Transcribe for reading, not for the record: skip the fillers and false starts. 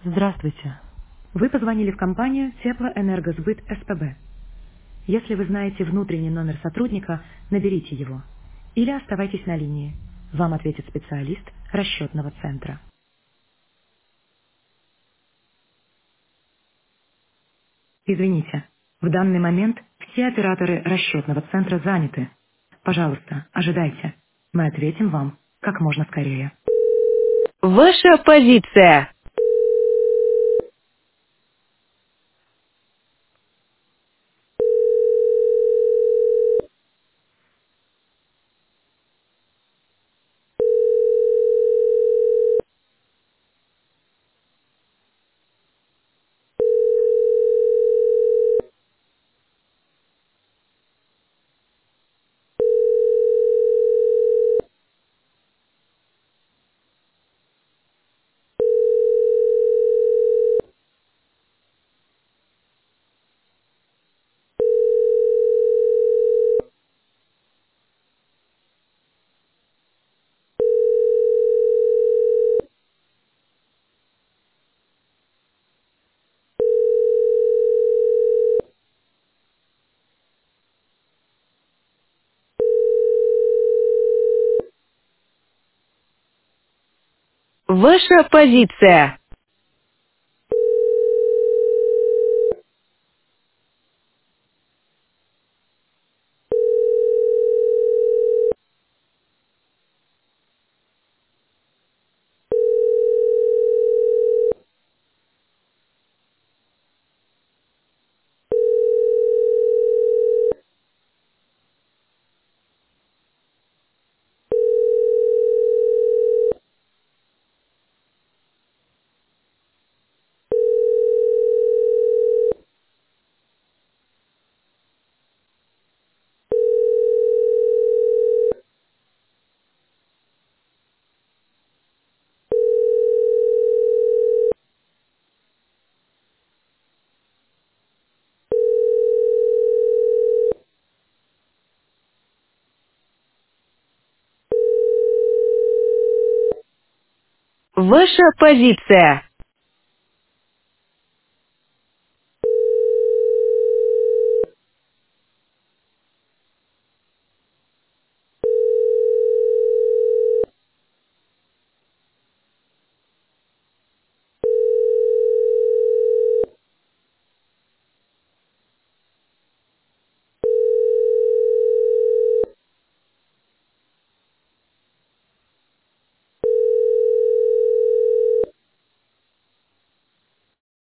Здравствуйте. Вы позвонили в компанию Теплоэнергосбыт СПБ. Если вы знаете внутренний номер сотрудника, наберите его. Или оставайтесь на линии. Вам ответит специалист расчетного центра. Извините, в данный момент все операторы расчетного центра заняты. Пожалуйста, ожидайте. Мы ответим вам как можно скорее. Ваша позиция. Ваша позиция. Ваша позиция.